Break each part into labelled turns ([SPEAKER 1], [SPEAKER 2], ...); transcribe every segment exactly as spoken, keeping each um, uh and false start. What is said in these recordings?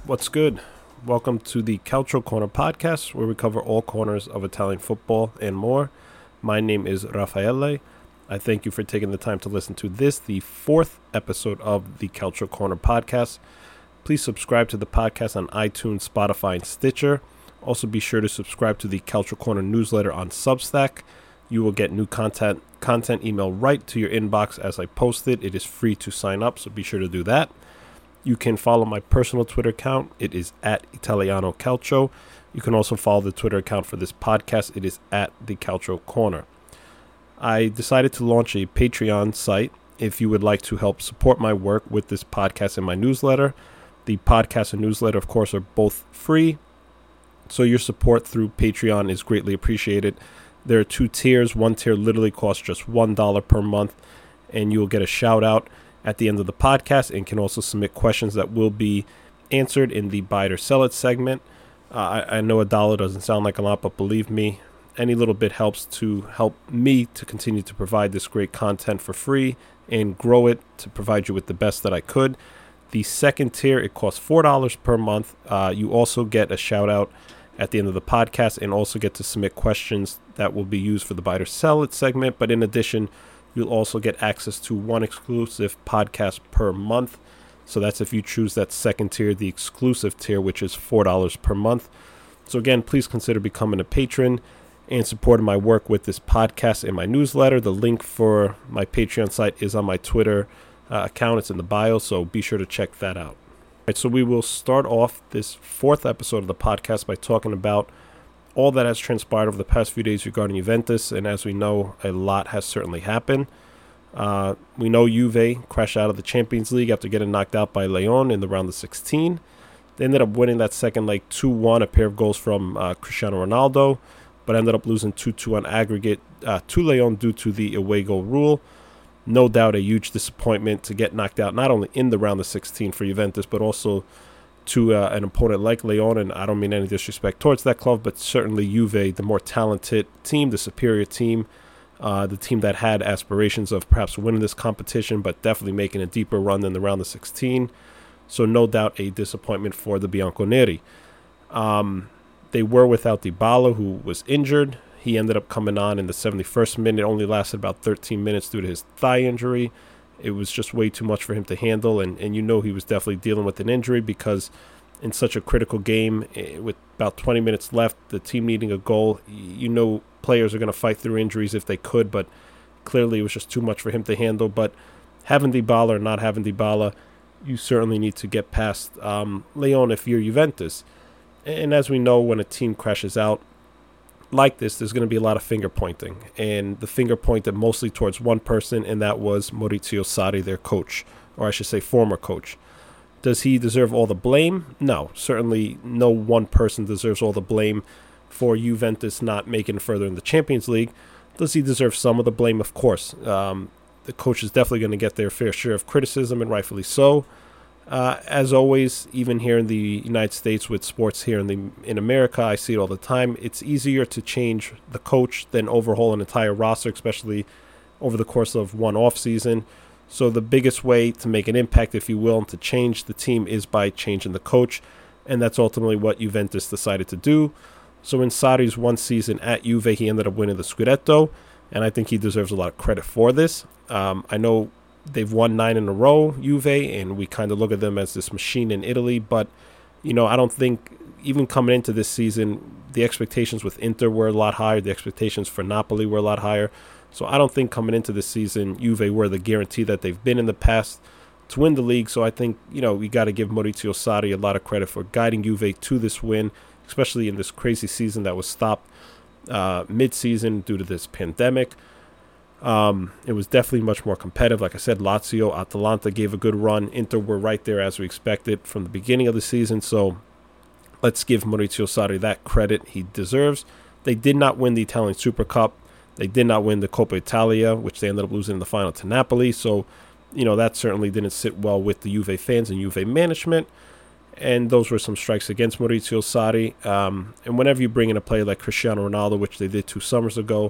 [SPEAKER 1] What's good? Welcome to the Calcio Corner podcast, where we cover all corners of Italian football and more. My name is Raffaele. I thank you for taking the time to listen to this, the fourth episode of the Calcio Corner podcast. Please subscribe to the podcast on iTunes, Spotify, and Stitcher. Also, be sure to subscribe to the Calcio Corner newsletter on Substack. You will get new content content emailed right to your inbox as I post it. It is free to sign up, so be sure to do that. You can follow my personal Twitter account. It is at Italiano Calcio. You can also follow the Twitter account for this podcast. It is at the Calcio Corner. I decided to launch a Patreon site if you would like to help support my work with this podcast and my newsletter. The podcast and newsletter, of course, are both free, so your support through Patreon is greatly appreciated. There are two tiers. One tier literally costs just one dollar per month, and you'll get a shout out at the end of the podcast and can also submit questions that will be answered in the buy it or sell it segment. Uh, I, I know a dollar doesn't sound like a lot, but believe me, any little bit helps to help me to continue to provide this great content for free and grow it to provide you with the best that I could. The second tier, it costs four dollars per month. Uh, you also get a shout out at the end of the podcast and also get to submit questions that will be used for the buy it or sell it segment. But in addition, you'll also get access to one exclusive podcast per month. So that's if you choose that second tier, the exclusive tier, which is four dollars per month. So again, please consider becoming a patron and supporting my work with this podcast and my newsletter. The link for my Patreon site is on my Twitter uh, account. It's in the bio, so be sure to check that out. All right, so we will start off this fourth episode of the podcast by talking about all that has transpired over the past few days regarding Juventus, and as we know, a lot has certainly happened. Uh, we know Juve crashed out of the Champions League after getting knocked out by Lyon in the round of sixteen. They ended up winning that second leg two one, a pair of goals from uh, Cristiano Ronaldo, but ended up losing two two on aggregate uh, to Lyon due to the away goal rule. No doubt a huge disappointment to get knocked out not only in the round of sixteen for Juventus, but also to uh, an opponent like Lyon, and I don't mean any disrespect towards that club, but certainly Juve, the more talented team, the superior team, uh, the team that had aspirations of perhaps winning this competition, but definitely making a deeper run than the round of sixteen. So no doubt a disappointment for the Bianconeri. Um, they were without Dybala, who was injured. He ended up coming on in the seventy-first minute. It only lasted about thirteen minutes due to his thigh injury. It was just way too much for him to handle, and, and you know he was definitely dealing with an injury because in such a critical game, with about twenty minutes left, the team needing a goal, you know players are going to fight through injuries if they could, but clearly it was just too much for him to handle. But having Dybala or not having Dybala, you certainly need to get past um, Lyon if you're Juventus. And as we know, when a team crashes out like this, there's going to be a lot of finger pointing, and the finger pointed mostly towards one person, and that was Maurizio Sarri, their coach, or I should say former coach. Does he deserve all the blame? No, certainly no one person deserves all the blame for Juventus not making it further in the Champions League. Does he deserve some of the blame? Of course. Um, the coach is definitely going to get their fair share of criticism, and rightfully so. Uh, as always, even here in the United States with sports here in the in America, I see it all the time. It's easier to change the coach than overhaul an entire roster, especially over the course of one off season. So the biggest way to make an impact, if you will, and to change the team is by changing the coach, and that's ultimately what Juventus decided to do. So in Sarri's one season at Juve, he ended up winning the Scudetto, and I think he deserves a lot of credit for this. Um, I know they've won nine in a row, Juve, and we kind of look at them as this machine in Italy. But, you know, I don't think even coming into this season, the expectations with Inter were a lot higher. The expectations for Napoli were a lot higher. So I don't think coming into this season, Juve were the guarantee that they've been in the past to win the league. So I think, you know, we got to give Maurizio Sarri a lot of credit for guiding Juve to this win, especially in this crazy season that was stopped uh, mid-season due to this pandemic. Um, it was definitely much more competitive. Like I said, Lazio, Atalanta gave a good run. Inter were right there as we expected from the beginning of the season. So let's give Maurizio Sarri that credit he deserves. They did not win the Italian Super Cup. They did not win the Coppa Italia, which they ended up losing in the final to Napoli. So, you know, that certainly didn't sit well with the Juve fans and Juve management. And those were some strikes against Maurizio Sarri. Um, and whenever you bring in a player like Cristiano Ronaldo, which they did two summers ago,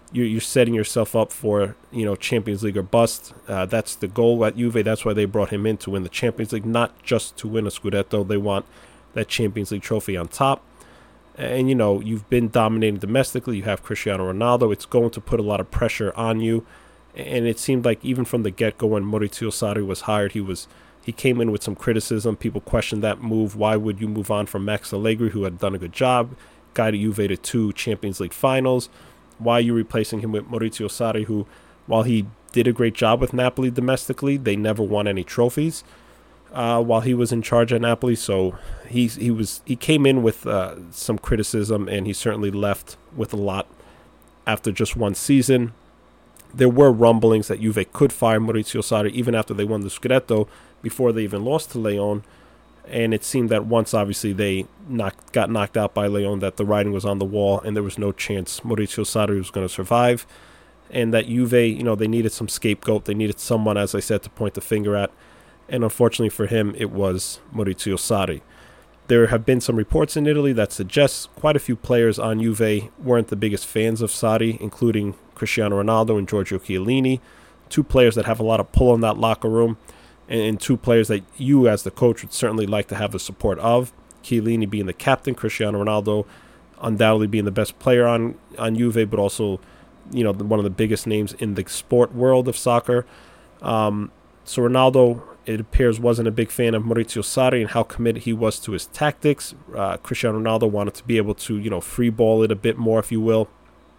[SPEAKER 1] you're, you're setting yourself up for, you know, Champions League or bust. Uh, that's the goal at Juve. That's why they brought him in, to win the Champions League, not just to win a Scudetto. They want that Champions League trophy on top. And, you know, you've been dominating domestically. You have Cristiano Ronaldo. It's going to put a lot of pressure on you. And it seemed like even from the get-go when Maurizio Sarri was hired, he was he came in with some criticism. People questioned that move. Why would you move on from Max Allegri, who had done a good job, guided Juve to two Champions League finals? Why are you replacing him with Maurizio Sarri, who, while he did a great job with Napoli domestically, they never won any trophies uh, while he was in charge at Napoli. So he he was he came in with uh, some criticism, and he certainly left with a lot after just one season. There were rumblings that Juve could fire Maurizio Sarri even after they won the Scudetto, before they even lost to Lyon. And it seemed that once, obviously, they knocked, got knocked out by Lyon, that the writing was on the wall and there was no chance Maurizio Sarri was going to survive. And that Juve, you know, they needed some scapegoat. They needed someone, as I said, to point the finger at. And unfortunately for him, it was Maurizio Sarri. There have been some reports in Italy that suggest quite a few players on Juve weren't the biggest fans of Sarri, including Cristiano Ronaldo and Giorgio Chiellini, two players that have a lot of pull in that locker room, and two players that you as the coach would certainly like to have the support of. Chiellini being the captain, Cristiano Ronaldo undoubtedly being the best player on, on Juve, but also, you know, one of the biggest names in the sport world of soccer. Um, so Ronaldo, it appears, wasn't a big fan of Maurizio Sarri and how committed he was to his tactics. Uh, Cristiano Ronaldo wanted to be able to, you know, free ball it a bit more, if you will.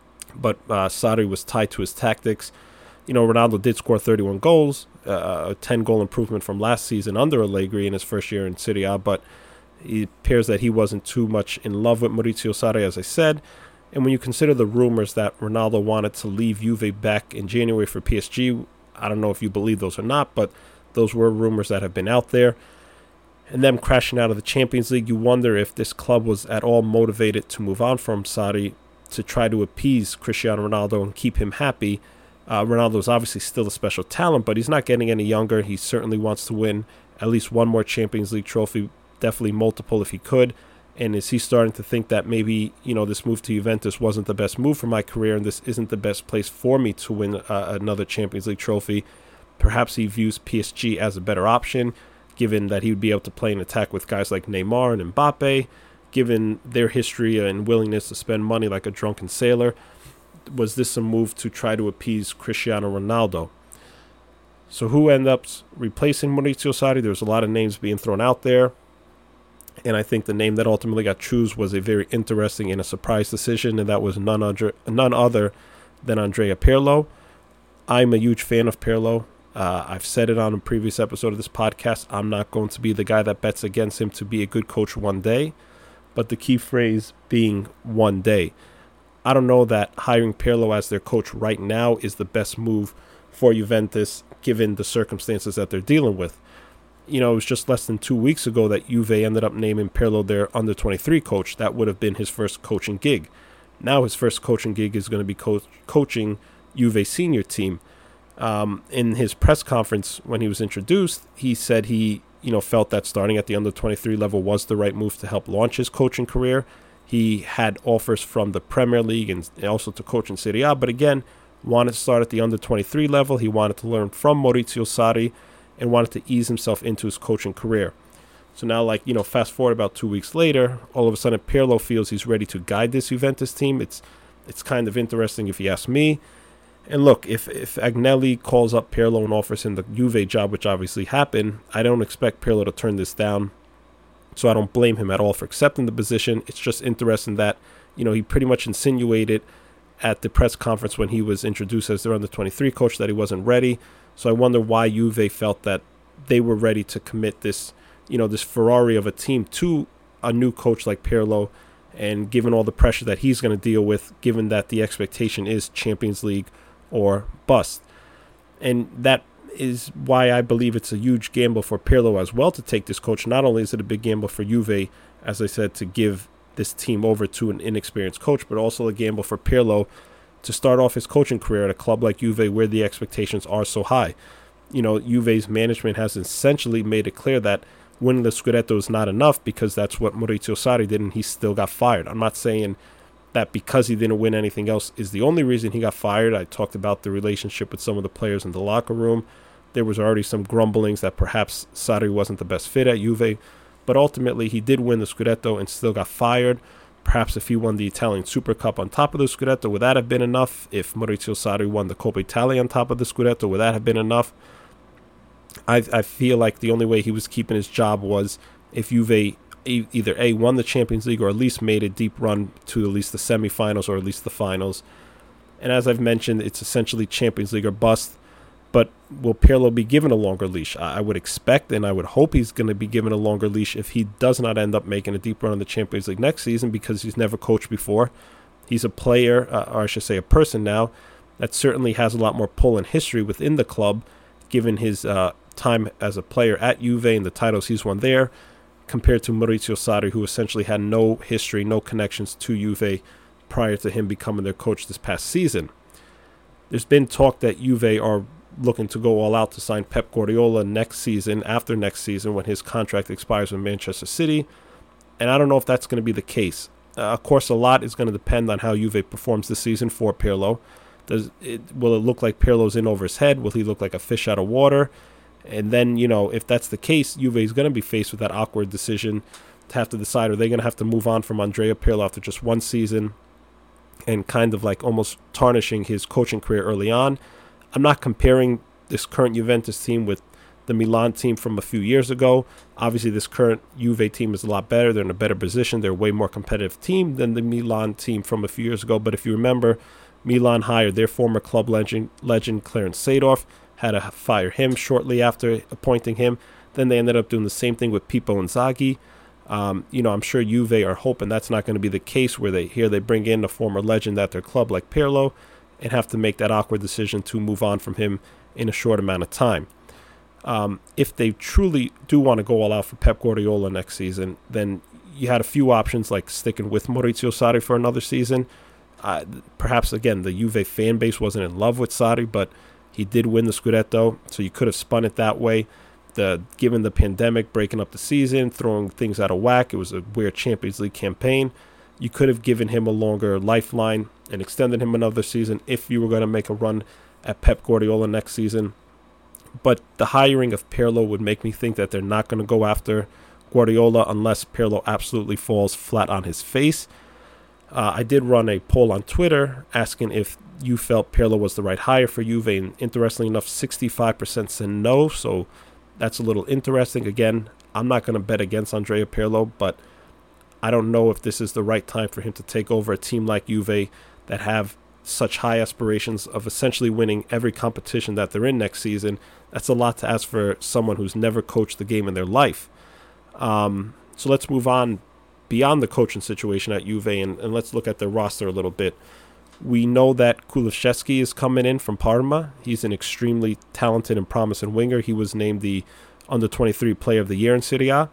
[SPEAKER 1] But uh, Sarri was tied to his tactics. You know, Ronaldo did score thirty-one goals, uh, a ten-goal improvement from last season under Allegri in his first year in Serie A, but it appears that he wasn't too much in love with Maurizio Sarri, as I said. And when you consider the rumors that Ronaldo wanted to leave Juve back in January for P S G, I don't know if you believe those or not, but those were rumors that have been out there. And them crashing out of the Champions League, you wonder if this club was at all motivated to move on from Sarri to try to appease Cristiano Ronaldo and keep him happy. Uh, Ronaldo is obviously still a special talent, but he's not getting any younger. He certainly wants to win at least one more Champions League trophy, definitely multiple if he could. And is he starting to think that maybe, you know, this move to Juventus wasn't the best move for my career, and this isn't the best place for me to win uh, another Champions League trophy? Perhaps he views P S G as a better option, given that he would be able to play an attack with guys like Neymar and Mbappe, given their history and willingness to spend money like a drunken sailor. Was this a move to try to appease Cristiano Ronaldo? So who ended up replacing Maurizio Sarri? There's a lot of names being thrown out there, and I think the name that ultimately got chosen was a very interesting and a surprise decision, and that was none other, none other than Andrea Pirlo. I'm a huge fan of Pirlo. Uh, I've said it on a previous episode of this podcast. I'm not going to be the guy that bets against him to be a good coach one day, but the key phrase being one day. I don't know that hiring Pirlo as their coach right now is the best move for Juventus, given the circumstances that they're dealing with. You know, it was just less than two weeks ago that Juve ended up naming Pirlo their under twenty-three coach. That would have been his first coaching gig. Now his first coaching gig is going to be co- coaching Juve's senior team. Um, in his press conference when he was introduced, he said he, you know, felt that starting at the under twenty-three level was the right move to help launch his coaching career. He had offers from the Premier League and also to coach in Serie A, but again, wanted to start at the under twenty-three level. He wanted to learn from Maurizio Sarri and wanted to ease himself into his coaching career. So now, like, you know, fast forward about two weeks later, all of a sudden Pirlo feels he's ready to guide this Juventus team. It's it's kind of interesting if you ask me. And look, if, if Agnelli calls up Pirlo and offers him the Juve job, which obviously happened, I don't expect Pirlo to turn this down. So I don't blame him at all for accepting the position. It's just interesting that, you know, he pretty much insinuated at the press conference when he was introduced as their under twenty-three coach that he wasn't ready. So I wonder why Juve felt that they were ready to commit this, you know, this Ferrari of a team to a new coach like Pirlo, and given all the pressure that he's going to deal with, given that the expectation is Champions League or bust. And that is why I believe it's a huge gamble for Pirlo as well to take this coach. Not only is it a big gamble for Juve, as I said, to give this team over to an inexperienced coach, but also a gamble for Pirlo to start off his coaching career at a club like Juve where the expectations are so high. You know, Juve's management has essentially made it clear that winning the Scudetto is not enough, because that's what Maurizio Sarri did and he still got fired. I'm not saying that because he didn't win anything else is the only reason he got fired. I talked about the relationship with some of the players in the locker room. There was already some grumblings that perhaps Sarri wasn't the best fit at Juve, but ultimately he did win the Scudetto and still got fired. Perhaps if he won the Italian Super Cup on top of the Scudetto, would that have been enough? If Maurizio Sarri won the Coppa Italia on top of the Scudetto, would that have been enough? I, I feel like the only way he was keeping his job was if Juve either A, won the Champions League or at least made a deep run to at least the semifinals or at least the finals. And as I've mentioned, it's essentially Champions League or bust. But will Pirlo be given a longer leash? I would expect and I would hope he's going to be given a longer leash if he does not end up making a deep run in the Champions League next season, because he's never coached before. He's a player, uh, or I should say a person now, that certainly has a lot more pull and history within the club, given his uh, time as a player at Juve and the titles he's won there, compared to Maurizio Sarri, who essentially had no history, no connections to Juve prior to him becoming their coach this past season. There's been talk that Juve are looking to go all out to sign Pep Guardiola next season, after next season, when his contract expires with Manchester City. And I don't know if that's going to be the case. Uh, of course, a lot is going to depend on how Juve performs this season for Pirlo. Does it, will it look like Pirlo's in over his head? Will he look like a fish out of water? And then, you know, if that's the case, Juve is going to be faced with that awkward decision to have to decide, are they going to have to move on from Andrea Pirlo after just one season and kind of like almost tarnishing his coaching career early on? I'm not comparing this current Juventus team with the Milan team from a few years ago. Obviously, this current Juve team is a lot better. They're in a better position. They're a way more competitive team than the Milan team from a few years ago. But if you remember, Milan hired their former club legend, legend Clarence Seedorf, had to fire him shortly after appointing him. Then they ended up doing the same thing with Pippo Inzaghi. Um, you know, I'm sure Juve are hoping that's not going to be the case, where they here they bring in a former legend at their club like Pirlo and have to make that awkward decision to move on from him in a short amount of time. Um, if they truly do want to go all out for Pep Guardiola next season, then you had a few options, like sticking with Maurizio Sarri for another season. Uh, perhaps, again, the Juve fan base wasn't in love with Sarri, but he did win the Scudetto, so you could have spun it that way. The, given the pandemic, breaking up the season, throwing things out of whack, it was a weird Champions League campaign. You could have given him a longer lifeline and extended him another season if you were going to make a run at Pep Guardiola next season. But the hiring of Pirlo would make me think that they're not going to go after Guardiola unless Pirlo absolutely falls flat on his face. Uh, I did run a poll on Twitter asking if you felt Pirlo was the right hire for Juve, and interestingly enough, sixty-five percent said no, so that's a little interesting. Again, I'm not going to bet against Andrea Pirlo, but I don't know if this is the right time for him to take over a team like Juve that have such high aspirations of essentially winning every competition that they're in next season. That's a lot to ask for someone who's never coached the game in their life. Um, so let's move on beyond the coaching situation at Juve, and, and let's look at their roster a little bit. We know that Kulusevski is coming in from Parma. He's an extremely talented and promising winger. He was named the under twenty-three Player of the Year in Serie A.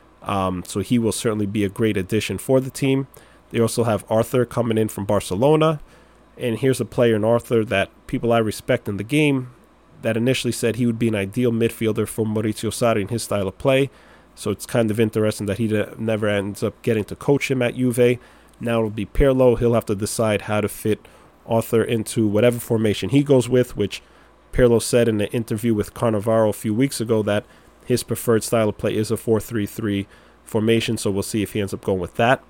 [SPEAKER 1] Um, so he will certainly be a great addition for the team. They also have Arthur coming in from Barcelona. And here's a player in Arthur that people I respect in the game that initially said he would be an ideal midfielder for Maurizio Sarri in his style of play. So it's kind of interesting that he never ends up getting to coach him at Juve. Now it'll be Pirlo. He'll have to decide how to fit Arthur into whatever formation he goes with, which Pirlo said in an interview with Cannavaro a few weeks ago that his preferred style of play is a four three three formation, so we'll see if he ends up going with that.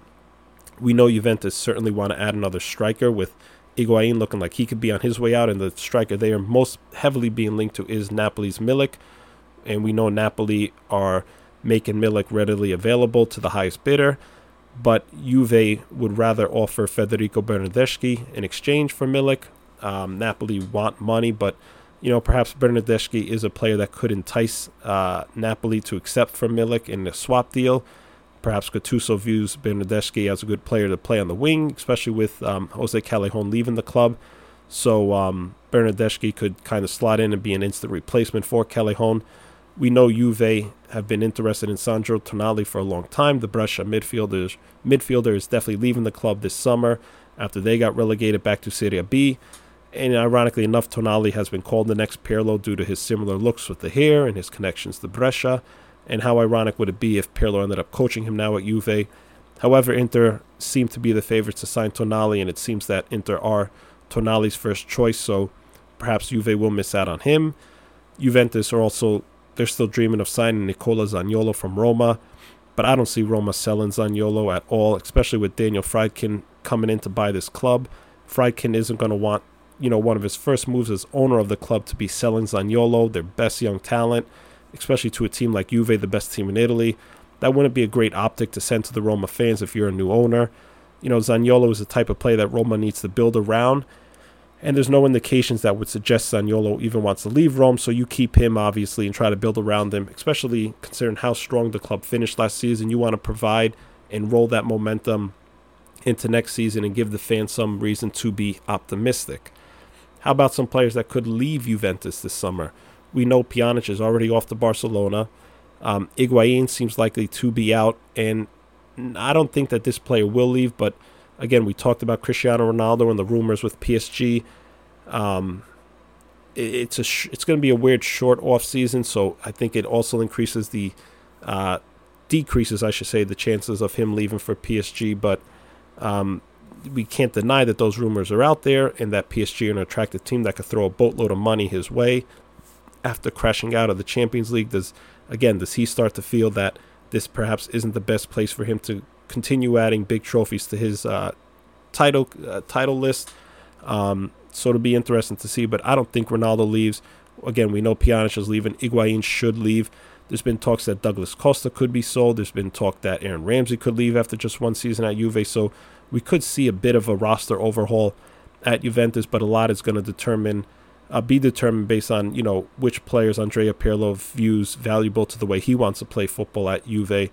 [SPEAKER 1] We know Juventus certainly want to add another striker, with Higuain looking like he could be on his way out, and the striker they are most heavily being linked to is Napoli's Milik, and we know Napoli are making Milik readily available to the highest bidder, but Juve would rather offer Federico Bernardeschi in exchange for Milik. Um, Napoli want money, but you know, perhaps Bernardeschi is a player that could entice uh, Napoli to accept from Milik in a swap deal. Perhaps Gattuso views Bernardeschi as a good player to play on the wing, especially with um, Jose Callejon leaving the club. So um, Bernardeschi could kind of slot in and be an instant replacement for Callejon. We know Juve have been interested in Sandro Tonali for a long time. The Brescia midfielder, midfielder is definitely leaving the club this summer after they got relegated back to Serie B. And ironically enough, Tonali has been called the next Pirlo due to his similar looks with the hair and his connections to Brescia. And how ironic would it be if Pirlo ended up coaching him now at Juve? However, Inter seem to be the favorites to sign Tonali, and it seems that Inter are Tonali's first choice, so perhaps Juve will miss out on him. Juventus are also, they're still dreaming of signing Nicola Zaniolo from Roma, but I don't see Roma selling Zaniolo at all, especially with Daniel Friedkin coming in to buy this club. Friedkin isn't going to want, you know, one of his first moves as owner of the club to be selling Zaniolo, their best young talent, especially to a team like Juve, the best team in Italy. That wouldn't be a great optic to send to the Roma fans if you're a new owner. You know, Zaniolo is the type of player that Roma needs to build around, and there's no indications that would suggest Zaniolo even wants to leave Rome, so you keep him, obviously, and try to build around him, especially considering how strong the club finished last season. You want to provide and roll that momentum into next season and give the fans some reason to be optimistic. How about some players that could leave Juventus this summer? We know Pjanic is already off to Barcelona. Um, Higuain seems likely to be out, and I don't think that this player will leave, but again, we talked about Cristiano Ronaldo and the rumors with P S G. Um, it's a sh- it's going to be a weird short off season, so I think it also increases the uh, decreases, I should say, the chances of him leaving for P S G. But um, we can't deny that those rumors are out there, and that P S G are an attractive team that could throw a boatload of money his way after crashing out of the Champions League. Does again does he start to feel that this perhaps isn't the best place for him to continue adding big trophies to his uh, title uh, title list? Um, so it'll be interesting to see, but I don't think Ronaldo leaves. Again, we know Pjanic is leaving. Higuain should leave. There's been talks that Douglas Costa could be sold. There's been talk that Aaron Ramsey could leave after just one season at Juve. So we could see a bit of a roster overhaul at Juventus, but a lot is going to determine, uh, be determined based on, you know, which players Andrea Pirlo views valuable to the way he wants to play football at Juve.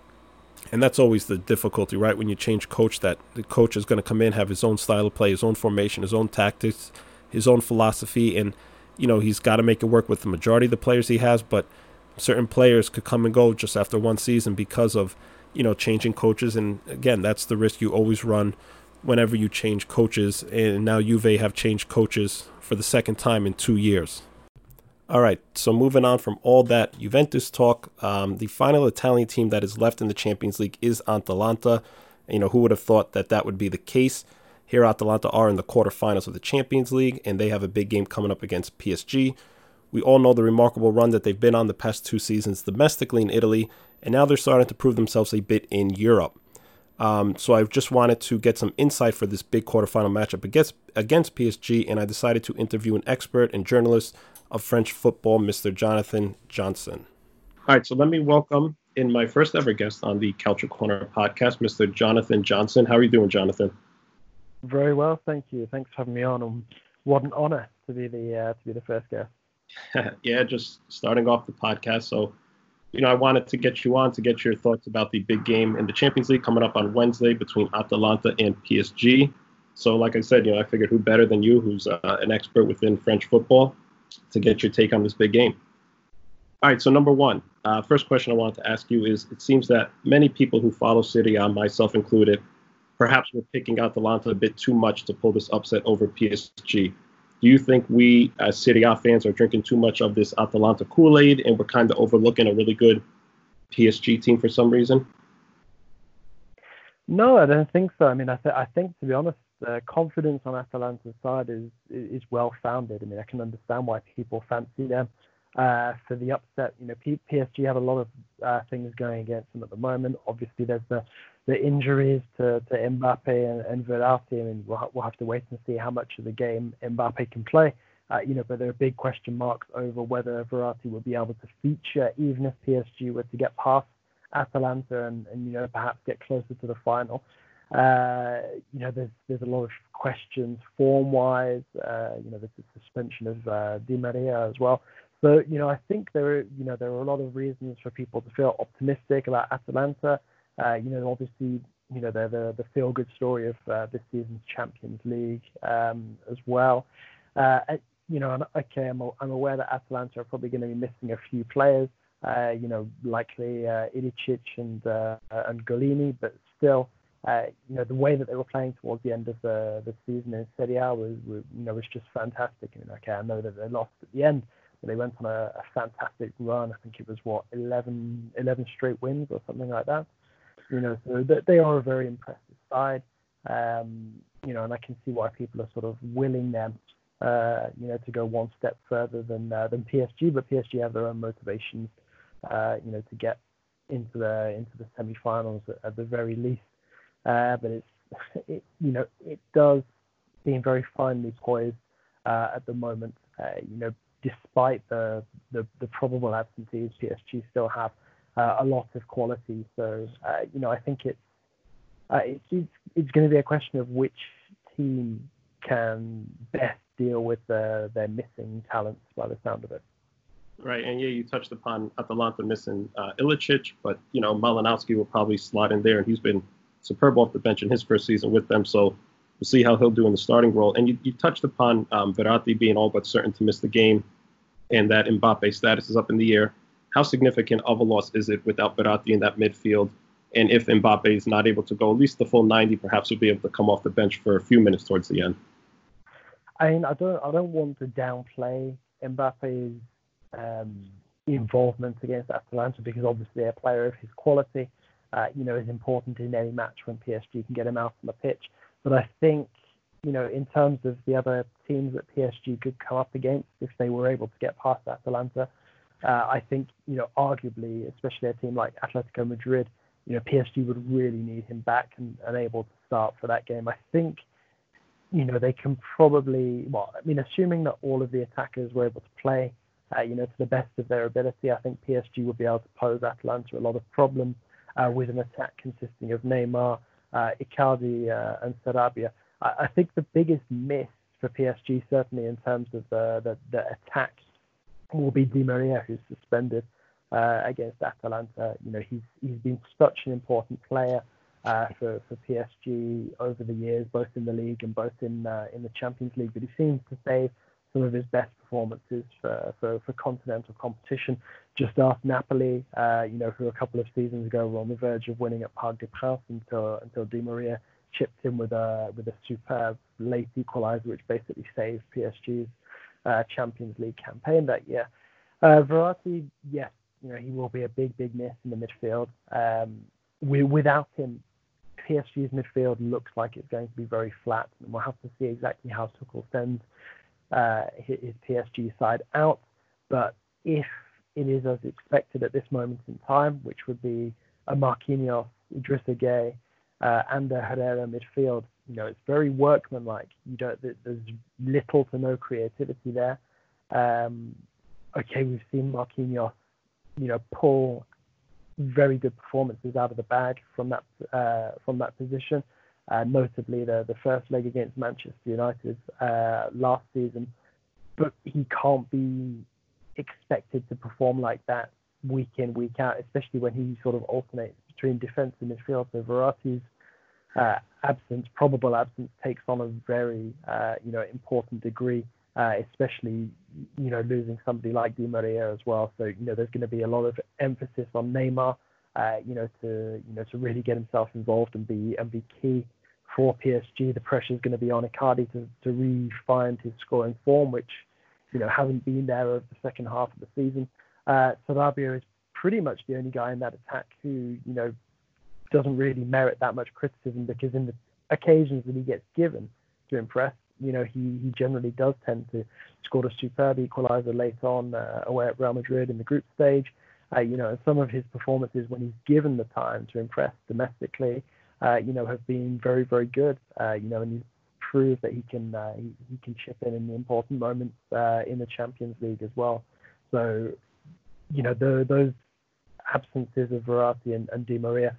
[SPEAKER 1] And that's always the difficulty, right? When you change coach, that the coach is going to come in, have his own style of play, his own formation, his own tactics, his own philosophy. And, you know, he's got to make it work with the majority of the players he has. But certain players could come and go just after one season because of, you know, changing coaches. And again, that's the risk you always run whenever you change coaches. And now Juve have changed coaches for the second time in two years. All right, so moving on from all that Juventus talk, um, the final Italian team that is left in the Champions League is Atalanta. You know, who would have thought that that would be the case? Here, Atalanta are in the quarterfinals of the Champions League, and they have a big game coming up against P S G. We all know the remarkable run that they've been on the past two seasons domestically in Italy, and now they're starting to prove themselves a bit in Europe. Um, so I just wanted to get some insight for this big quarterfinal matchup against, against P S G, and I decided to interview an expert and journalist of French football, Mister Jonathan Johnson. All right, so let me welcome in my first ever guest on the Calcio Corner podcast, Mister Jonathan Johnson. How are you doing, Jonathan?
[SPEAKER 2] Very well, thank you. Thanks for having me on. And what an honor to be the uh, to be the first guest.
[SPEAKER 1] Yeah, just starting off the podcast. So, you know, I wanted to get you on to get your thoughts about the big game in the Champions League coming up on Wednesday between Atalanta and P S G. So, like I said, you know, I figured who better than you, who's uh, an expert within French football, to get your take on this big game. All right, so number one, uh, first question I wanted to ask you is, it seems that many people who follow Serie A, myself included, perhaps were picking Atalanta a bit too much to pull this upset over P S G. Do you think we, as Serie A fans, are drinking too much of this Atalanta Kool-Aid and we're kind of overlooking a really good P S G team for some reason?
[SPEAKER 2] No, I don't think so. I mean, I, th- I think, to be honest, the confidence on Atalanta's side is is well founded. I mean, I can understand why people fancy them uh, for the upset. You know, P- PSG have a lot of uh, things going against them at the moment. Obviously, there's the, the injuries to, to Mbappe and, and Verratti. I mean, we'll, we'll have to wait and see how much of the game Mbappe can play. Uh, you know, but there are big question marks over whether Verratti will be able to feature even if P S G were to get past Atalanta and, and you know, perhaps get closer to the final. Uh, you know, there's there's a lot of questions form-wise. Uh, you know, there's the suspension of uh, Di Maria as well. So, you know, I think there are, you know, there are a lot of reasons for people to feel optimistic about Atalanta. Uh, you know, obviously, you know, they're the, the feel-good story of uh, this season's Champions League um, as well. Uh, you know, okay, I'm, I'm aware that Atalanta are probably going to be missing a few players. Uh, you know, likely uh, Ilicic and uh, and Golini, but still. Uh, you know, the way that they were playing towards the end of the, the season in Serie A was, was, you know, was just fantastic. I mean, okay, I know that they lost at the end, but they went on a, a fantastic run. I think it was, what, eleven, eleven straight wins or something like that. You know, so th- they are a very impressive side. Um, you know, and I can see why people are sort of willing them, uh, you know, to go one step further than uh, than P S G. But P S G have their own motivations, uh, you know, to get into the into the semi-finals at, at the very least. Uh, but it's, it, you know, it does seem very finely poised uh, at the moment. Uh, you know, despite the, the the probable absentees, P S G still have uh, a lot of quality. So, uh, you know, I think it's uh, it's it's, it's going to be a question of which team can best deal with the, their missing talents, by the sound of it.
[SPEAKER 1] Right, and yeah, you touched upon Atalanta missing uh, Ilicic, but you know Malinowski will probably slot in there, and he's been superb off the bench in his first season with them. So we'll see how he'll do in the starting role. And you, you touched upon um, Verratti being all but certain to miss the game, and that Mbappe's status is up in the air. How significant of a loss is it without Verratti in that midfield? And if Mbappe is not able to go at least the full ninety, perhaps he'll be able to come off the bench for a few minutes towards the end.
[SPEAKER 2] I mean, I don't, I don't want to downplay Mbappe's um, involvement against Atalanta because obviously a player of his quality, uh, you know, is important in any match when P S G can get him out on the pitch. But I think, you know, in terms of the other teams that P S G could come up against if they were able to get past Atalanta, uh, I think, you know, arguably, especially a team like Atletico Madrid, you know, P S G would really need him back and, and able to start for that game. I think, you know, they can probably, well, I mean, assuming that all of the attackers were able to play, uh, you know, to the best of their ability, I think P S G would be able to pose Atalanta a lot of problems uh, with an attack consisting of Neymar, uh, Icardi, uh, and Sarabia. I, I think the biggest miss for P S G, certainly in terms of the, the, the attack, will be Di Maria, who's suspended uh, against Atalanta. You know, he's he's been such an important player uh, for for P S G over the years, both in the league and both in uh, in the Champions League. But he seems to save some of his best performances for for, for continental competition. Just ask Napoli, uh, you know, who a couple of seasons ago were on the verge of winning at Parc des Princes until until Di Maria chipped in with a with a superb late equaliser, which basically saved P S G's uh, Champions League campaign that year. Uh, Verratti, yes, you know, he will be a big, big miss in the midfield. Um, we, without him, P S G's midfield looks like it's going to be very flat, and we'll have to see exactly how Tuchel sends uh, his, his P S G side out. But if it is as expected at this moment in time, which would be a Marquinhos, Idrissa Gueye, uh, and a Herrera midfield, you know, it's very workmanlike. You don't, there's little to no creativity there. Um, okay, we've seen Marquinhos, you know, pull very good performances out of the bag from that uh, from that position. Uh, notably, the the first leg against Manchester United uh, last season, but he can't be expected to perform like that week in, week out, especially when he sort of alternates between defence and midfield. So Verratti's uh, absence, probable absence, takes on a very uh, you know important degree. Uh, especially, you know, losing somebody like Di Maria as well. So, you know, there's going to be a lot of emphasis on Neymar, uh, you know, to, you know, to really get himself involved and be and be key for P S G. The pressure is going to be on Icardi to, to re-find his scoring form, which, you know, hasn't been there over the second half of the season. Uh, Sarabia is pretty much the only guy in that attack who, you know, doesn't really merit that much criticism because in the occasions that he gets given to impress, you know, he, he generally does tend to score a superb equaliser late on uh, away at Real Madrid in the group stage. Uh, you know, and some of his performances when he's given the time to impress domestically, uh, you know, have been very, very good. Uh, you know, and he's proved that he can uh, he, he can chip in in the important moments uh, in the Champions League as well. So, you know, the, those absences of Verratti and, and Di Maria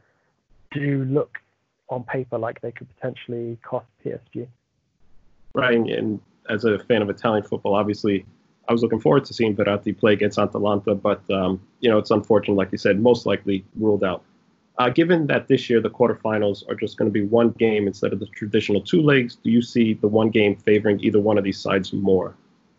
[SPEAKER 2] do look on paper like they could potentially cost P S G.
[SPEAKER 1] Right, and as a fan of Italian football, obviously, I was looking forward to seeing Verratti play against Atalanta, but, um, you know, it's unfortunate, like you said, most likely ruled out. Uh, given that this year the quarterfinals are just going to be one game instead of the traditional two legs, do you see the one game favoring either one of these sides more?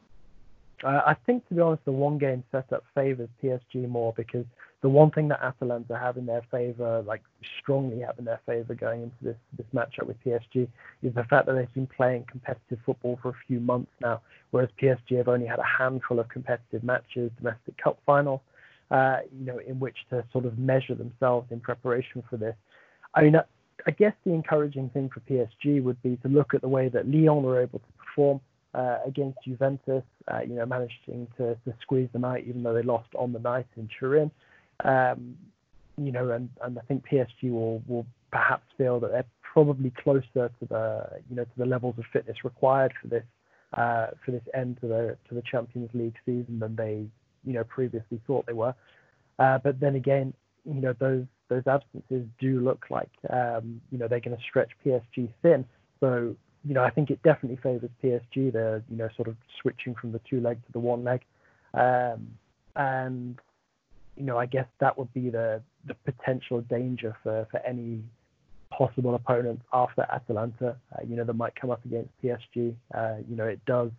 [SPEAKER 2] Uh, I think, to be honest, the one game setup favours P S G more because the one thing that Atalanta have in their favour, like strongly have in their favour going into this, this matchup with P S G, is the fact that they've been playing competitive football for a few months now, whereas P S G have only had a handful of competitive matches, domestic cup final. uh, you know, in which to sort of measure themselves in preparation for this. I mean, I guess the encouraging thing for P S G would be to look at the way that Lyon were able to perform uh, against Juventus, uh, you know, managing to, to squeeze the night, even though they lost on the night in Turin. Um, you know, and, and I think P S G will, will perhaps feel that they're probably closer to the, you know, to the levels of fitness required for this, uh, for this end to the to the Champions League season than they, you know, previously thought they were. Uh, but then again, you know, those those absences do look like, um, you know, they're going to stretch P S G thin. So, you know, I think it definitely favours P S G. They're, you know, sort of switching from the two leg to the one leg. Um, and, you know, I guess that would be the, the potential danger for, for any possible opponents after Atalanta, uh, you know, that might come up against P S G. Uh, you know, it does.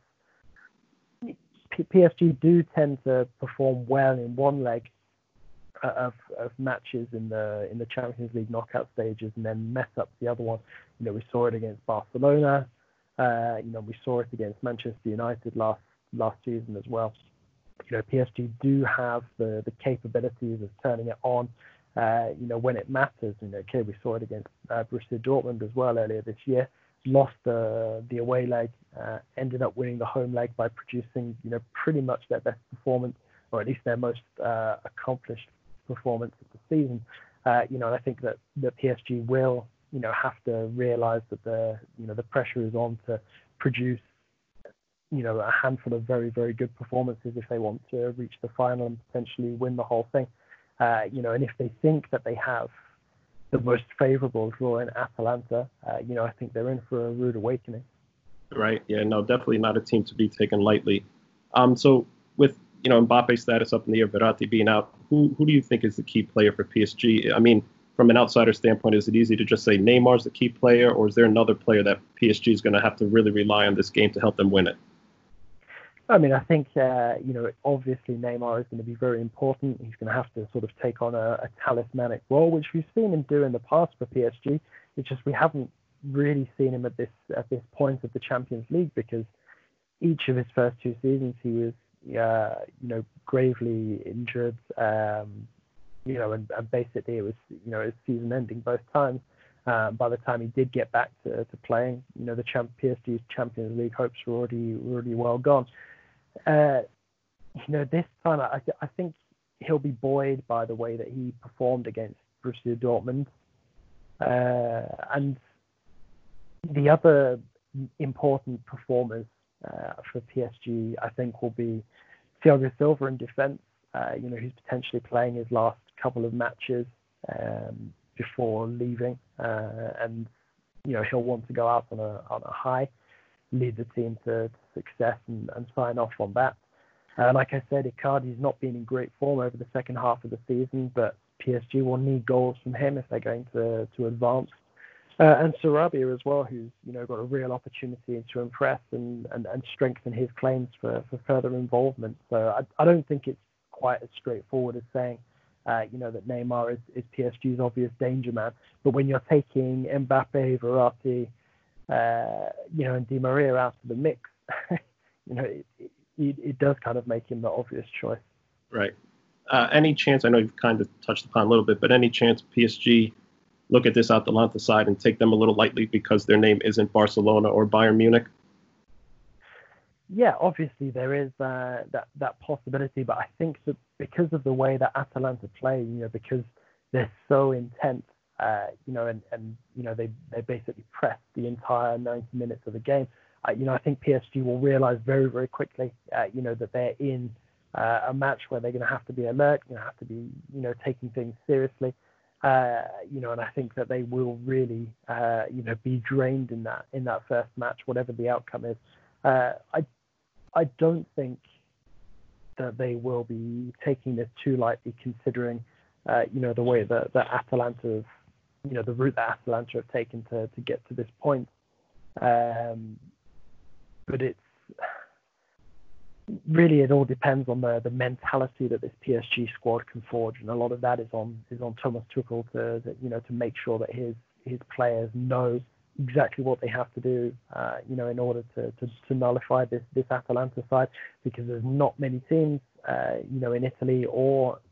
[SPEAKER 2] P- PSG do tend to perform well in one leg of, of matches in the in the Champions League knockout stages and then mess up the other one. You know, we saw it against Barcelona. Uh, you know, we saw it against Manchester United last last season as well. You know, P S G do have the the capabilities of turning it on. Uh, you know, when it matters. You know, okay, we saw it against uh, Borussia Dortmund as well earlier this year. Lost the the away leg, uh, ended up winning the home leg by producing, you know, pretty much their best performance, or at least their most uh, accomplished performance of the season. Uh, you know, and I think that the P S G will, you know, have to realise that the, you know, the pressure is on to produce, you know, a handful of very, very good performances if they want to reach the final and potentially win the whole thing. Uh, you know, and if they think that they have the most favourable draw in Atalanta, uh, you know, I think they're in for a rude awakening.
[SPEAKER 1] Right. Yeah. No, definitely not a team to be taken lightly. Um. So with, you know, Mbappe's status up in the air, Verratti being out, who who do you think is the key player for P S G? I mean, from an outsider standpoint, is it easy to just say Neymar's the key player, or is there another player that P S G is going to have to really rely on this game to help them win it?
[SPEAKER 2] I mean, I think, uh, you know, obviously Neymar is going to be very important. He's going to have to sort of take on a, a talismanic role, which we've seen him do in the past for P S G. It's just we haven't really seen him at this at this point of the Champions League, because each of his first two seasons he was, uh, you know, gravely injured. Um, you know, and, and basically it was, you know, his season ending both times. Uh, by the time he did get back to, to playing, you know, the champ, P S G's Champions League hopes were already already well gone. Uh, you know, this time I, I think he'll be buoyed by the way that he performed against Borussia Dortmund. Uh, and the other important performers uh, for P S G, I think, will be Thiago Silva in defence. Uh, you know, who's potentially playing his last couple of matches um, before leaving, uh, and you know he'll want to go out on a on a high, lead the team to, to success, and, and sign off on that. Uh, like I said, Icardi's not been in great form over the second half of the season, but P S G will need goals from him if they're going to to advance. Uh, and Sarabia as well, who's you know got a real opportunity to impress and, and, and strengthen his claims for, for further involvement. So I, I don't think it's quite as straightforward as saying, uh, you know, that Neymar is, is P S G's obvious danger man. But when you're taking Mbappe, Verratti, uh, you know, and Di Maria out of the mix, you know, it, it, it does kind of make him the obvious choice.
[SPEAKER 1] Right. Uh, any chance, I know you've kind of touched upon a little bit, but any chance P S G look at this Atalanta side and take them a little lightly because their name isn't Barcelona or Bayern Munich?
[SPEAKER 2] Yeah, obviously there is uh, that that possibility, but I think that because of the way that Atalanta play, you know, because they're so intense, uh, you know, and, and you know they they basically press the entire ninety minutes of the game. Uh, you know, I think P S G will realise very very quickly, uh, you know, that they're in uh, a match where they're going to have to be alert, going to have to be, you know, taking things seriously. Uh, you know, and I think that they will really, uh, you know, be drained in that in that first match, whatever the outcome is. Uh, I I don't think that they will be taking this too lightly, considering, uh, you know, the way that, that Atalanta have, you know, the route that Atalanta have taken to, to get to this point. Um, but it's really, it all depends on the, the mentality that this P S G squad can forge, and a lot of that is on is on Thomas Tuchel to, to you know to make sure that his his players know exactly what they have to do, uh, you know, in order to, to, to nullify this, this Atalanta side, because there's not many teams, uh, you know, in Italy or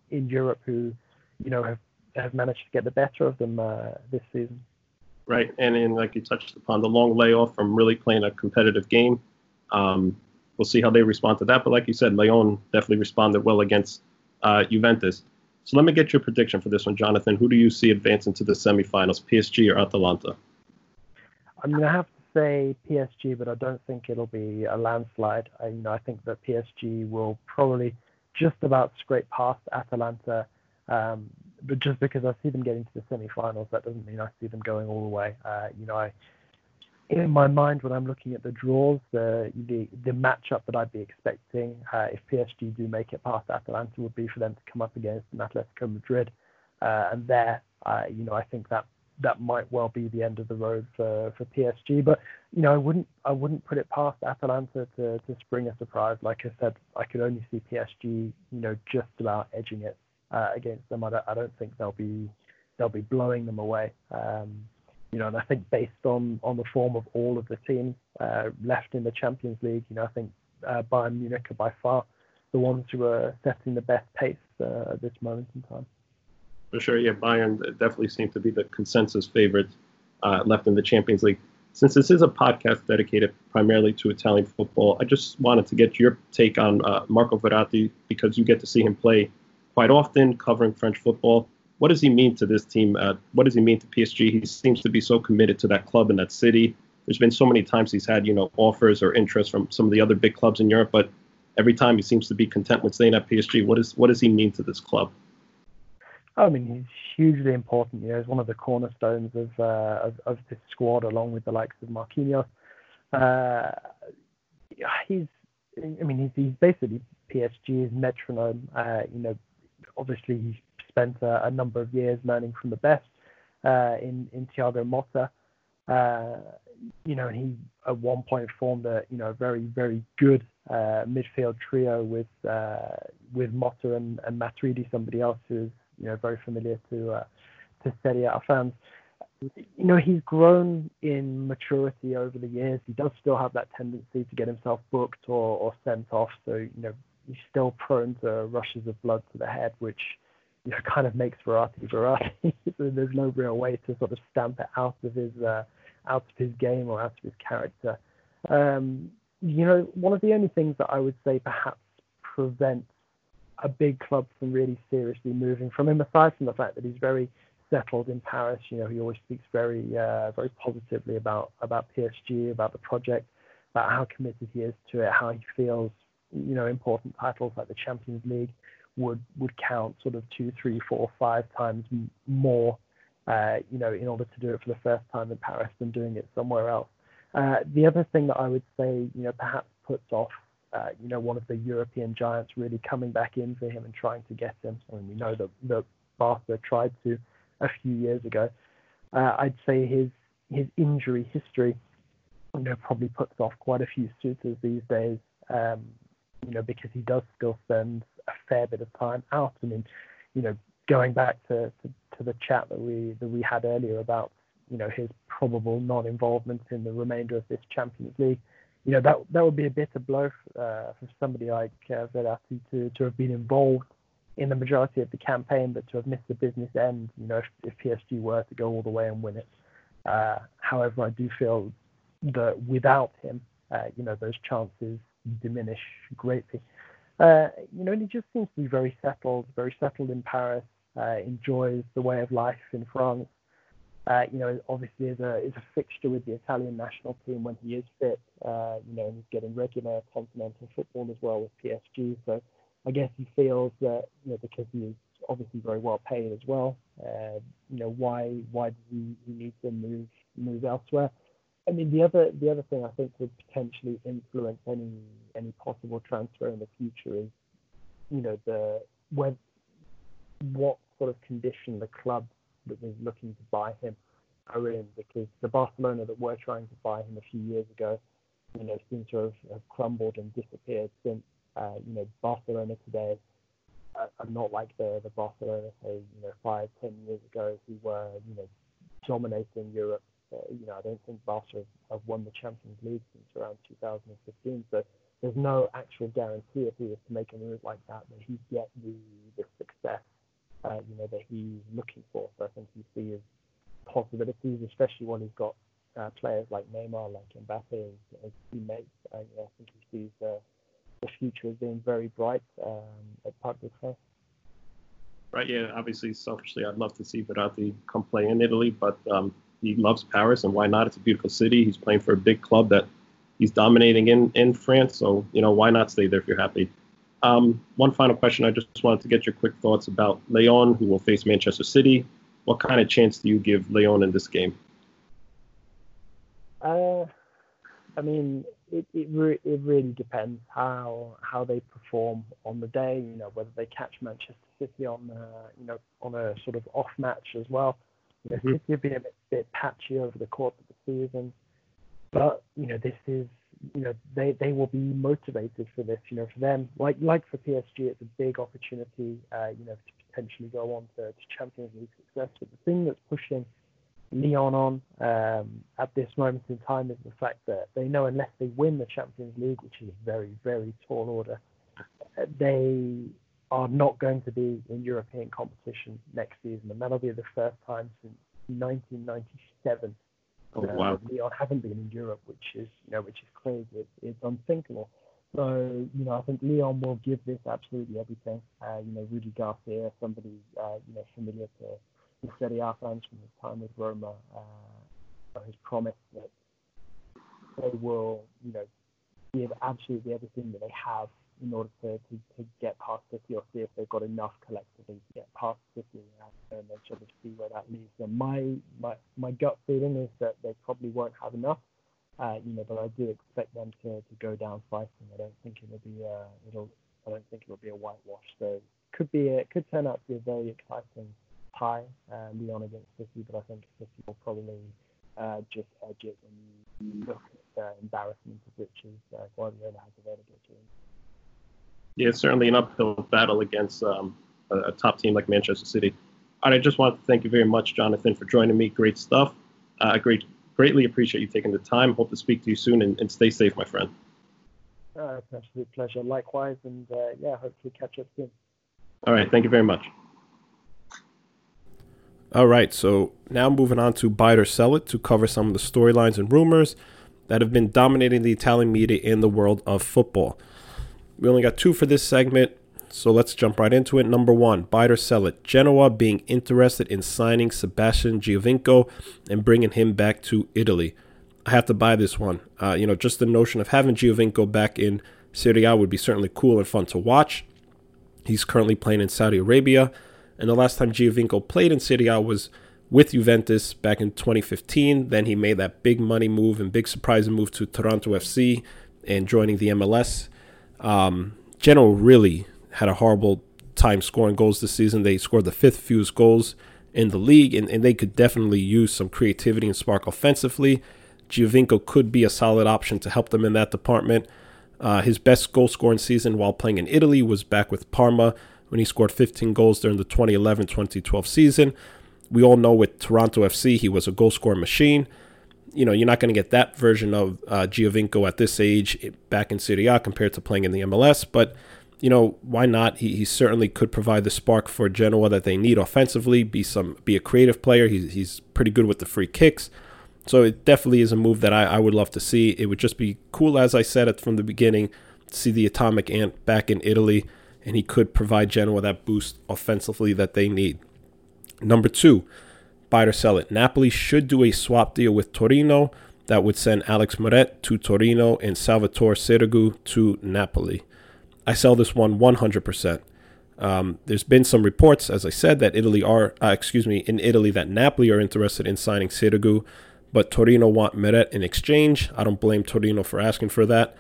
[SPEAKER 2] in Europe who, you know, have, have managed to get the better of them uh, this season.
[SPEAKER 1] Right, and, and like you touched upon, the long layoff from really playing a competitive game. Um, we'll see how they respond to that. But like you said, Lyon definitely responded well against uh, Juventus. So let me get your prediction for this one, Jonathan. Who do you see advancing to the semifinals, P S G or Atalanta?
[SPEAKER 2] I'm going to have to say P S G, but I don't think it'll be a landslide. I, you know, I think that P S G will probably just about scrape past Atalanta. Um, but just because I see them getting to the semi-finals, that doesn't mean I see them going all the way. Uh, you know, I, in my mind, when I'm looking at the draws, the the, the matchup that I'd be expecting, uh, if P S G do make it past Atalanta, would be for them to come up against an Atletico Madrid. Uh, and there, uh, you know, I think that that might well be the end of the road for, for P S G. But, you know, I wouldn't I wouldn't put it past Atalanta to, to spring a surprise. Like I said, I could only see P S G, you know, just about edging it uh, against them. I don't, I don't think they'll be they'll be blowing them away. Um, you know, and I think based on, on the form of all of the teams uh, left in the Champions League, you know, I think uh, Bayern Munich are by far the ones who are setting the best pace uh, at this moment in time.
[SPEAKER 1] For sure, yeah, Bayern definitely seem to be the consensus favorite uh, left in the Champions League. Since this is a podcast dedicated primarily to Italian football, I just wanted to get your take on uh, Marco Verratti, because you get to see him play quite often covering French football. What does he mean to this team? Uh, what does he mean to P S G? He seems to be so committed to that club and that city. There's been so many times he's had, you know, offers or interest from some of the other big clubs in Europe, but every time he seems to be content with staying at P S G. What is what does he mean to this club?
[SPEAKER 2] I mean, he's hugely important. You know, he's one of the cornerstones of uh, of, of this squad, along with the likes of Marquinhos. Uh, he's, I mean, he's, he's basically P S G's metronome. Uh, you know, obviously he's spent a, a number of years learning from the best uh, in in Thiago Motta. Uh, you know, and he at one point formed a you know very very good uh, midfield trio with uh, with Motta and, and Matuidi, somebody else who's you know very familiar to uh, to Serie A fans. You know, he's grown in maturity over the years. He does still have that tendency to get himself booked or, or sent off. So you know, he's still prone to rushes of blood to the head, which you know kind of makes Verratti Verratti. So there's no real way to sort of stamp it out of his uh, out of his game or out of his character. Um, you know, one of the only things that I would say perhaps prevents a big club from really seriously moving from him, aside from the fact that he's very settled in Paris. You know, he always speaks very, uh, very positively about about P S G, about the project, about how committed he is to it, how he feels, you know, important titles like the Champions League would would count sort of two, three, four, five times m- more, uh, you know, in order to do it for the first time in Paris than doing it somewhere else. Uh, the other thing that I would say, you know, perhaps puts off, uh, you know, one of the European giants really coming back in for him and trying to get him. I mean, we know that that Barca tried to a few years ago. Uh, I'd say his his injury history, you know, probably puts off quite a few suitors these days. Um, you know, because he does still spend a fair bit of time out. I mean, you know, going back to, to, to the chat that we that we had earlier about, you know, his probable non-involvement in the remainder of this Champions League, you know, that that would be a bitter blow uh, for somebody like uh, Verratti to to have been involved in the majority of the campaign, but to have missed the business end, you know, if, if P S G were to go all the way and win it. Uh, however, I do feel that without him, uh, you know, those chances diminish greatly. Uh, you know, and he just seems to be very settled, very settled in Paris, uh, enjoys the way of life in France. Uh, you know, obviously is a is a fixture with the Italian national team when he is fit. Uh, you know, and he's getting regular continental football as well with P S G. So I guess he feels that, you know, because he is obviously very well paid as well, uh, you know, why why does he, he need to move move elsewhere? I mean, the other the other thing I think would potentially influence any any possible transfer in the future is, you know, the when what sort of condition the club that was looking to buy him are in, because the Barcelona that were trying to buy him a few years ago, you know, seem to have, have crumbled and disappeared since. Uh, you know, Barcelona today are, are not like the the Barcelona, say, you know, five, ten years ago, who were, you know, dominating Europe. Uh, you know, I don't think Barca have, have won the Champions League since around two thousand fifteen. So there's no actual guarantee if he was to make a move like that that he'd get the the success uh, you know that he's looking for. So I think he sees possibilities, especially when he's got uh, players like Neymar, like Mbappe as, as teammates. Uh, you know, I think he sees the the future as being very bright um, at Parc des Princes.
[SPEAKER 1] Right, yeah, obviously, selfishly, I'd love to see Verratti come play in Italy, but um, he loves Paris, and why not? It's a beautiful city. He's playing for a big club that he's dominating in, in France, so, you know, why not stay there if you're happy? Um, one final question. I just wanted to get your quick thoughts about Lyon, who will face Manchester City. What kind of chance do you give Lyon in this game?
[SPEAKER 2] Uh, I mean, it it, re- it really depends how how they perform on the day. You know, whether they catch Manchester City on uh, you know on a sort of off match as well. You know, mm-hmm. City have been a bit, bit patchy over the course of the season, but you know this is you know they, they will be motivated for this. You know, for them, like like for P S G, it's a big opportunity. Uh, you know, to potentially go on to, to Champions League success. But the thing that's pushing Lyon on um, at this moment in time is the fact that they know unless they win the Champions League, which is a very, very tall order, they are not going to be in European competition next season, and that'll be the first time since nineteen ninety-seven.
[SPEAKER 1] Oh, wow.
[SPEAKER 2] Uh, Lyon haven't been in Europe, which is you know which is crazy. It's, it's unthinkable. So you know I think Lyon will give this absolutely everything. Uh, you know Rudy Garcia, somebody uh, you know familiar to the Serie A fans from his time with Roma, uh, has promised that they will, you know, give absolutely everything that they have in order to, to, to get past City, or see if they've got enough collectively to get past City, and then sort of see where that leads them. My my my gut feeling is that they probably won't have enough, uh, you know, but I do expect them to, to go down fighting. I don't think it'll be a, it'll I don't think it'll be a whitewash. So it could be a, it could turn out to be a very exciting tie, uh, Lyon against City, but I think City will probably uh, just edge it and look at the embarrassment of riches uh, Guardiola has available to him.
[SPEAKER 1] Yeah, it's certainly an uphill battle against um, a, a top team like Manchester City. And I just want to thank you very much, Jonathan, for joining me. Great stuff. Uh, I great, greatly appreciate you taking the time. Hope to speak to you soon, and, and stay safe, my friend.
[SPEAKER 2] Uh, it's an absolute pleasure. Likewise, and uh, yeah, hopefully catch up soon.
[SPEAKER 1] All right, thank you very much. All right, so now moving on to Buy It or Sell It to cover some of the storylines and rumors that have been dominating the Italian media in the world of football. We only got two for this segment, so let's jump right into it. Number one, Buy It or Sell It. Genoa being interested in signing Sebastian Giovinco and bringing him back to Italy. I have to buy this one. Uh, you know, just the notion of having Giovinco back in Serie A would be certainly cool and fun to watch. He's currently playing in Saudi Arabia. And the last time Giovinco played in Serie A was with Juventus back in twenty fifteen. Then he made that big money move and big surprising move to Taranto F C and joining the M L S. Um, Genoa really had a horrible time scoring goals this season. They scored the fifth fewest goals in the league, and, and they could definitely use some creativity and spark offensively. Giovinco could be a solid option to help them in that department. Uh, his best goal scoring season while playing in Italy was back with Parma, when he scored fifteen goals during the twenty eleven twenty twelve season. We all know with Taranto F C, he was a goal-scoring machine. You know, you're not going to get that version of uh, Giovinco at this age back in Serie A compared to playing in the M L S. But, you know, why not? He, he certainly could provide the spark for Genoa that they need offensively, be some be a creative player. He's, he's pretty good with the free kicks. So it definitely is a move that I, I would love to see. It would just be cool, as I said it from the beginning, to see the Atomic Ant back in Italy. And he could provide Genoa that boost offensively that they need. Number two, Buy It or Sell It. Napoli should do a swap deal with Torino that would send Alex Meret to Torino and Salvatore Sirigu to Napoli. I sell this one one hundred percent. Um, there's been some reports, as I said, that Italy are, uh, excuse me, in Italy that Napoli are interested in signing Sirigu, but Torino want Meret in exchange. I don't blame Torino for asking for that.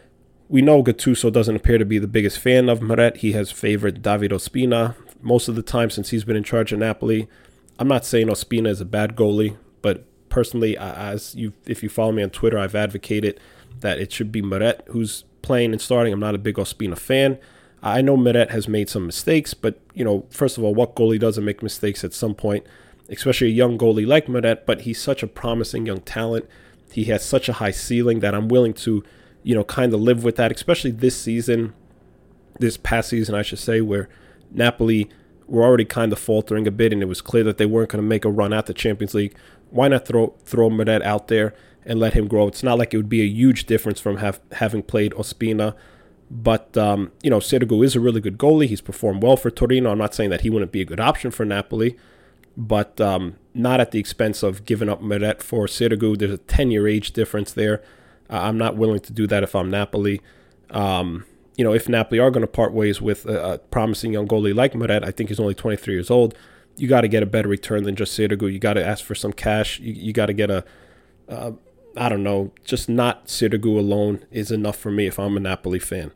[SPEAKER 1] We know Gattuso doesn't appear to be the biggest fan of Meret. He has favored David Ospina most of the time since he's been in charge of Napoli. I'm not saying Ospina is a bad goalie, but personally, as you, if you follow me on Twitter, I've advocated that it should be Meret who's playing and starting. I'm not a big Ospina fan. I know Meret has made some mistakes, but, you know, first of all, what goalie doesn't make mistakes at some point, especially a young goalie like Meret, but he's such a promising young talent. He has such a high ceiling that I'm willing to, you know, kind of live with that, especially this season, this past season, I should say, where Napoli were already kind of faltering a bit, and it was clear that they weren't going to make a run at the Champions League. Why not throw throw Meret out there and let him grow? It's not like it would be a huge difference from have, having played Ospina. But, um, you know, Sirigu is a really good goalie. He's performed well for Torino. I'm not saying that he wouldn't be a good option for Napoli, but um, not at the expense of giving up Meret for Sirigu. There's a ten-year age difference there. Uh, I'm not willing to do that if I'm Napoli. Um, you know, if Napoli are going to part ways with a, a promising young goalie like Meret, I think he's only twenty-three years old, you got to get a better return than just Sirigu. You got to ask for some cash. You, you got to get a, uh, I don't know, just not Sirigu alone is enough for me if I'm a Napoli fan.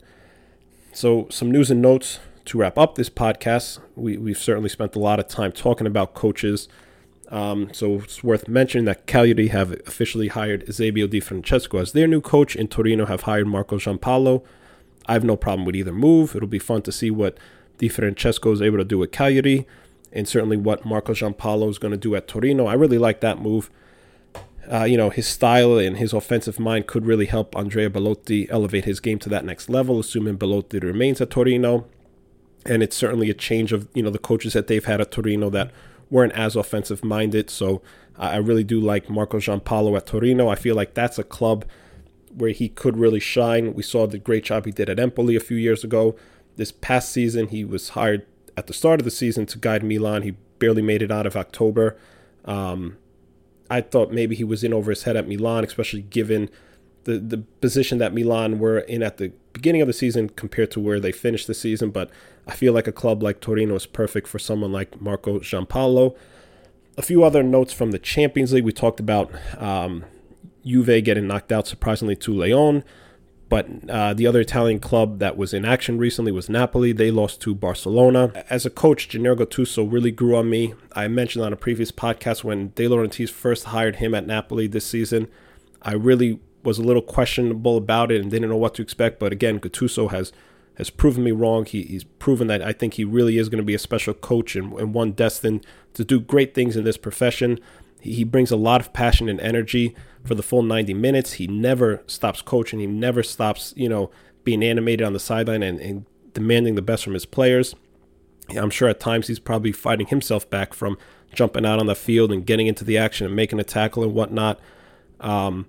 [SPEAKER 1] So some news and notes to wrap up this podcast. We, we've certainly spent a lot of time talking about coaches. Um, so it's worth mentioning that Cagliari have officially hired Eusebio Di Francesco as their new coach, and Torino have hired Marco Giampaolo. I have no problem with either move. It'll be fun to see what Di Francesco is able to do with Cagliari, and certainly what Marco Giampaolo is going to do at Torino. I really like that move. Uh, you know, his style and his offensive mind could really help Andrea Belotti elevate his game to that next level, assuming Belotti remains at Torino. And it's certainly a change of, you know, the coaches that they've had at Torino that weren't as offensive minded. So uh, I really do like Marco Giampaolo at Torino. I feel like that's a club where he could really shine. We saw the great job he did at Empoli a few years ago. This past season, he was hired at the start of the season to guide Milan. He barely made it out of October. Um, I thought maybe he was in over his head at Milan, especially given the, the position that Milan were in at the beginning of the season compared to where they finished the season. But I feel like a club like Torino is perfect for someone like Marco Giampaolo. A few other notes from the Champions League. We talked about um, Juve getting knocked out, surprisingly, to Lyon. But uh, the other Italian club that was in action recently was Napoli. They lost to Barcelona. As a coach, Gennaro Gattuso really grew on me. I mentioned on a previous podcast when De Laurentiis first hired him at Napoli this season, I really was a little questionable about it and didn't know what to expect. But again, Gattuso has has proven me wrong. He, he's proven that I think he really is going to be a special coach and, and one destined to do great things in this profession. He, he brings a lot of passion and energy for the full ninety minutes. He never stops coaching. He never stops, you know, being animated on the sideline and, and demanding the best from his players. I'm sure at times he's probably fighting himself back from jumping out on the field and getting into the action and making a tackle and whatnot. Um,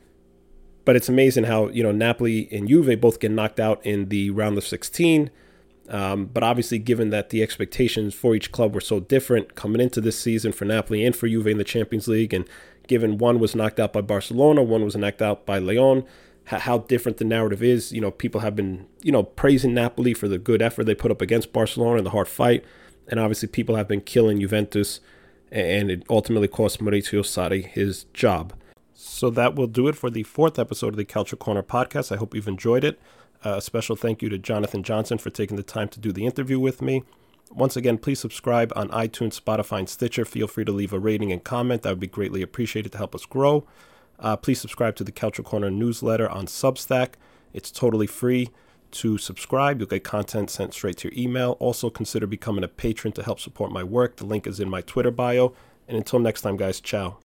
[SPEAKER 1] but it's amazing how, you know, Napoli and Juve both get knocked out in the round of sixteen. Um, but obviously, given that the expectations for each club were so different coming into this season for Napoli and for Juve in the Champions League, and given one was knocked out by Barcelona, one was knocked out by Lyon, how different the narrative is. You know, people have been, you know, praising Napoli for the good effort they put up against Barcelona and the hard fight. And obviously people have been killing Juventus, and it ultimately cost Maurizio Sarri his job. So that will do it for the fourth episode of the Calcio Corner podcast. I hope you've enjoyed it. Uh, a special thank you to Jonathan Johnson for taking the time to do the interview with me. Once again, please subscribe on iTunes, Spotify, and Stitcher. Feel free to leave a rating and comment. That would be greatly appreciated to help us grow. Uh, please subscribe to the Calcio Corner newsletter on Substack. It's totally free to subscribe. You'll get content sent straight to your email. Also, consider becoming a patron to help support my work. The link is in my Twitter bio. And until next time, guys, ciao.